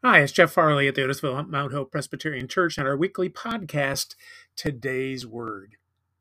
Hi, it's Jeff Farley at the Otisville Mount Hope Presbyterian Church and our weekly podcast, Today's Word.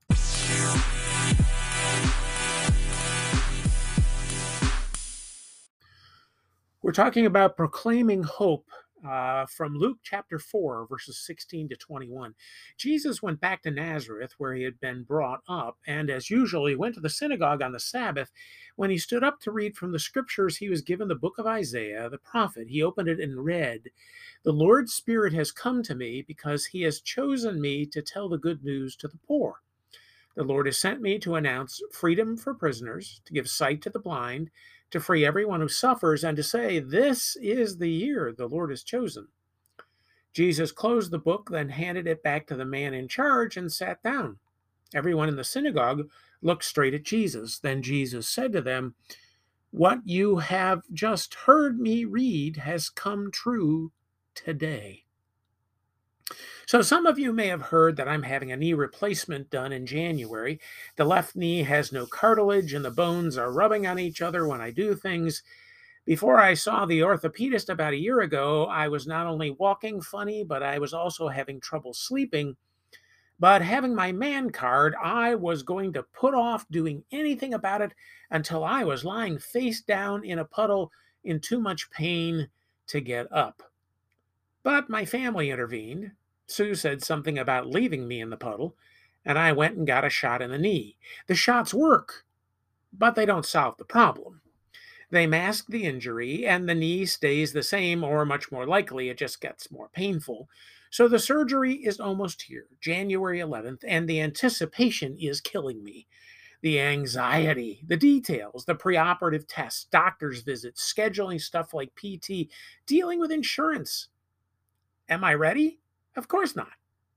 We're talking about proclaiming hope from Luke chapter 4, verses 16 to 21. Jesus went back to Nazareth, where he had been brought up, and as usual, he went to the synagogue on the Sabbath. When he stood up to read from the scriptures, he was given the book of Isaiah, the prophet. He opened it and read, "The Lord's Spirit has come to me because he has chosen me to tell the good news to the poor. The Lord has sent me to announce freedom for prisoners, to give sight to the blind, to free everyone who suffers, and to say, 'This is the year the Lord has chosen.'" Jesus closed the book, then handed it back to the man in charge and sat down. Everyone in the synagogue looked straight at Jesus. Then Jesus said to them, "What you have just heard me read has come true today." So, some of you may have heard that I'm having a knee replacement done in January. The left knee has no cartilage and the bones are rubbing on each other when I do things. Before I saw the orthopedist about a year ago, I was not only walking funny, but I was also having trouble sleeping. But having my man card, I was going to put off doing anything about it until I was lying face down in a puddle in too much pain to get up. But my family intervened. Sue said something about leaving me in the puddle, and I went and got a shot in the knee. The shots work, but they don't solve the problem. They mask the injury, and the knee stays the same, or much more likely, it just gets more painful. So the surgery is almost here, January 11th, and the anticipation is killing me. The anxiety, the details, the preoperative tests, doctor's visits, scheduling stuff like PT, dealing with insurance. Am I ready? Of course not.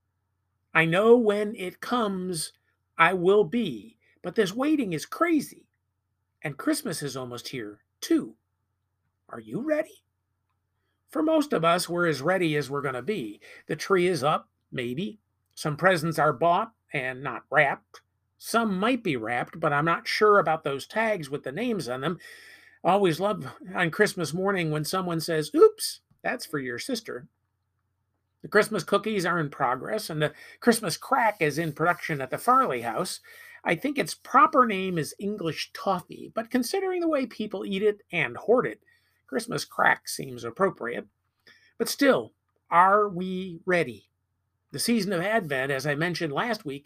I know when it comes, I will be, but this waiting is crazy. And Christmas is almost here, too. Are you ready? For most of us, we're as ready as we're going to be. The tree is up, maybe. Some presents are bought and not wrapped. Some might be wrapped, but I'm not sure about those tags with the names on them. I always love on Christmas morning when someone says, "Oops, that's for your sister." The Christmas cookies are in progress, and the Christmas crack is in production at the Farley house. I think its proper name is English toffee, but considering the way people eat it and hoard it, Christmas crack seems appropriate. But still, are we ready? The season of Advent, as I mentioned last week,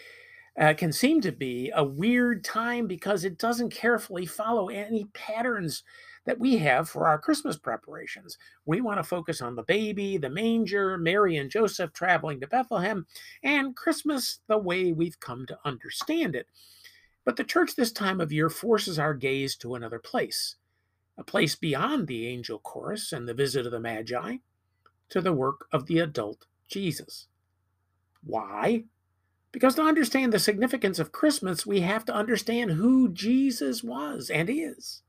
can seem to be a weird time because it doesn't carefully follow any patterns that we have for our Christmas preparations. We want to focus on the baby, the manger, Mary and Joseph traveling to Bethlehem, and Christmas the way we've come to understand it. But the church this time of year forces our gaze to another place, a place beyond the angel chorus and the visit of the Magi, to the work of the adult Jesus. Why? Because to understand the significance of Christmas, we have to understand who Jesus was and is.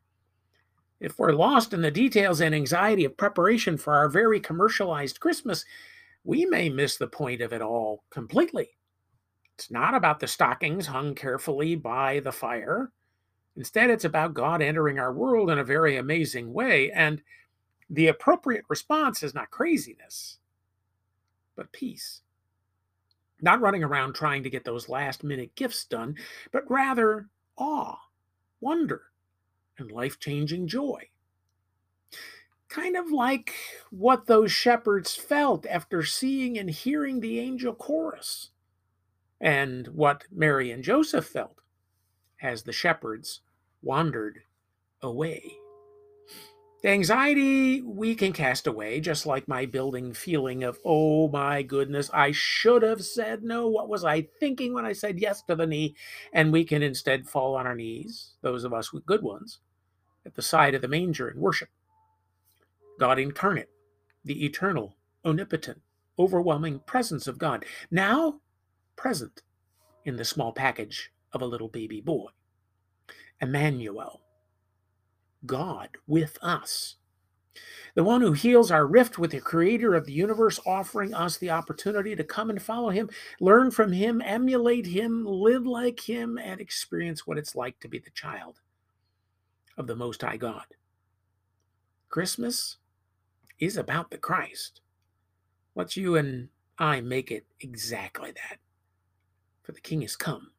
If we're lost in the details and anxiety of preparation for our very commercialized Christmas, we may miss the point of it all completely. It's not about the stockings hung carefully by the fire. Instead, it's about God entering our world in a very amazing way, and the appropriate response is not craziness, but peace. Not running around trying to get those last minute gifts done, but rather awe, wonder, and life changing joy. Kind of like what those shepherds felt after seeing and hearing the angel chorus, and what Mary and Joseph felt as the shepherds wandered away. The anxiety we can cast away, just like my building feeling of, "Oh my goodness, I should have said no. What was I thinking when I said yes to the knee?" And we can instead fall on our knees, those of us with good ones, at the side of the manger and worship God incarnate, the eternal, omnipotent, overwhelming presence of God, now present in the small package of a little baby boy. Emmanuel, God with us. The one who heals our rift with the creator of the universe, offering us the opportunity to come and follow him, learn from him, emulate him, live like him, and experience what it's like to be the child of the Most High God. Christmas is about the Christ. Let's you and I make it exactly that. For the King has come.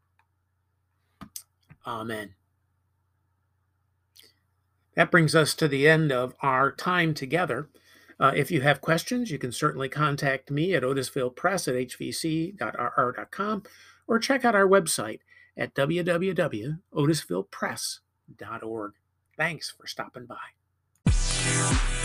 Amen. That brings us to the end of our time together. If you have questions, you can certainly contact me at otisvillepress@hvc.rr.com or check out our website at www.otisvillepress.org. Thanks for stopping by.